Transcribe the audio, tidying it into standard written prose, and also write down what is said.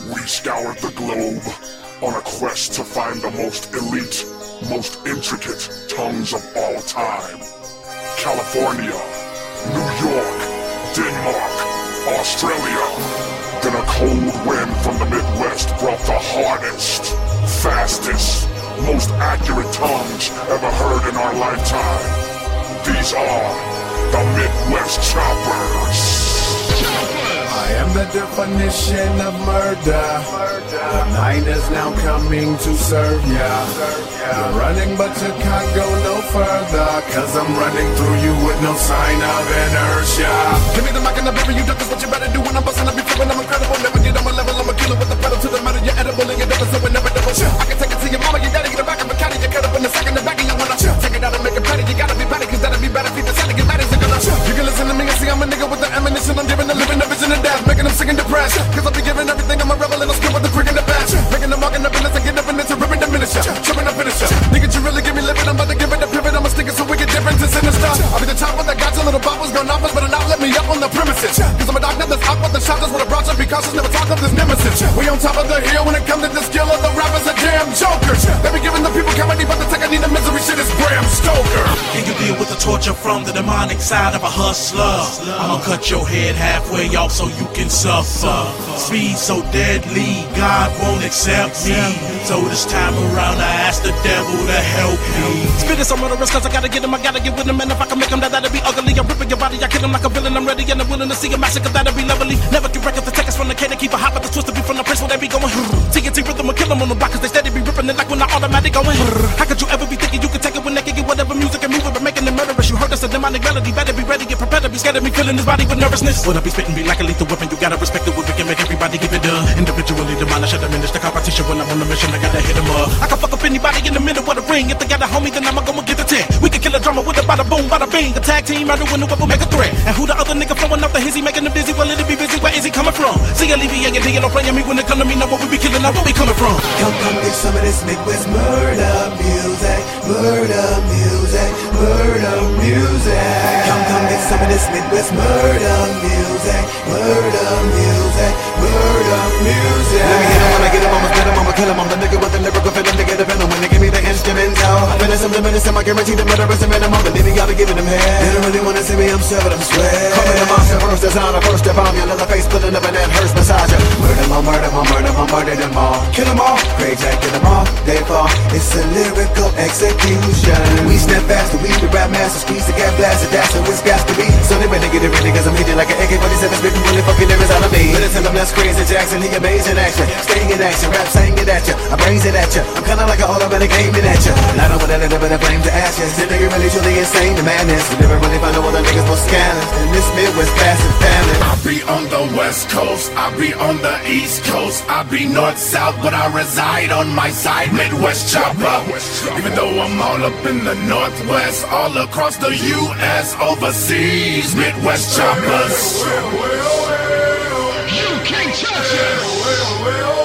We scoured the globe on a quest to find the most elite, most intricate tongues of all time. California, New York, Denmark, Australia. Then a cold wind from the Midwest brought the hardest, fastest, most accurate tongues ever heard in our lifetime. These are the Midwest Choppers. I am the definition of murder. The night is now coming to serve ya. You're running but you can't go no further, cause I'm running through you with no sign of inertia. Give me the mic and the baby, you duck, that's what you better do. When I'm busting, I'll be flipping, I'm incredible. Never get on my level, I'm a killer with the pedal to the metal. You're edible and you're double, so we're never double. I can take it to your mama, you gotta get it back. I'm a caddy, you cut up in the second, the back of you wanna take it out and make it petty. You gotta be better, cause that'll be better. Feed the salad, get mad as a gonna. You can listen to me and see I'm a nigga with the ammunition. I'm giving the living, the vision of death, making them sick and depressed. Cause I'll be giving everything, I'm a rebel and I'm skilled with the quick and the best. Making the mark in the business and get up in it to rip and diminish ya. Tripping up finisher. Nigga, you really give me living, I'm about to give it a pivot. I'm a sticker so we get different and sinister. I'll be the top with the got your little boppers, gone offers, but not let me up on the premises. Cause I'm a doctor that's out with the shotters with a broad, be cautious, never talk of this nemesis. We on top of the hill when it comes to the skill of the rappers are damn jokers. They be giving the people comedy, but the tech I need the misery shit is Bram Stoker. Can you deal with the torture from the demonic side of a hustler? I'ma cut your head halfway off so you can suffer. Speed so deadly, God won't accept me. So this time around I ask the devil to help me. Spitting some murderous cause I gotta get him, I gotta get with him. And if I can make him, that'll be ugly. I'm ripping your body, I kill him like a villain. I'm ready and I'm willing to see a massacre, that'll be lovely. Never get wrecked if the takers from the K, they keep a hot, but the twist to be from the place where they be going. TNT rhythm will kill them on the block cause they steady be ripping it like when I automatic going. How could you ever be thinking you could take it when they can get whatever music and move it, but making it murderous? You heard us a demonic melody, better be ready, get prepared to be scared of me, feeling this body with nervousness. When I be spitting be like a lethal weapon, you gotta respect the weapon, can make everybody give it up. Individually demolish or diminish the competition when I'm on the mission, I gotta hit them up. I can fuck up anybody in the middle of the ring, if they got a homie then I'ma go and get the 10. We can kill a drummer with a bada boom, bada bing. A tag team, I do a new weapon, make a threat. And who the other nigga flowing up the hizzy, making him dizzy, well it'll be busy, where is he coming from? See alleviating, and don't playing me when it come to me, know what we be killing, now where we coming from? Come get some of this Midwest murder music, murder music, murder music. Come get some of this Midwest murder music, murder music, murder music. Let me hit him when I get him, I'ma spit him, I'ma kill him. I'm the nigga with the lyrical feeling to get the venom when they give me the instrumental. I finish him, the minutes, I guarantee the murder is a minimum. Believe me, I'll be giving him head. They don't really wanna see me, I'm serving them sweat. Coming to monster first, designer first, step on me, another face, pulling up and that hurts massage. Murder them all, murder them all, murder them all, murder them all. Kill them all, Craig Jack, kill them all, they fall. It's a lyrical execution. We snap fast, we the rap master, squeeze the gas blast, that's what it's got to be. So they better get it ready, cause I'm hitting like an AK-47, spitting really fucking lyrics out of me. But it's him, that's crazy Jackson, he amazing action. Staying in action, rap saying it at ya, I brains it at ya. I'm kinda like an automatic aiming at ya. Light on with a little bit of flame to ashes. This nigga really truly insane to madness. We never really find no other niggas more scandalous. And this Midwest fast and family. I be on the West Coast, I be on the East Coast, I be North South, but I reside on my side, Midwest Chopper. Even though I'm all up in the Northwest, all across the U.S., overseas, Midwest Choppers. You can't touch it.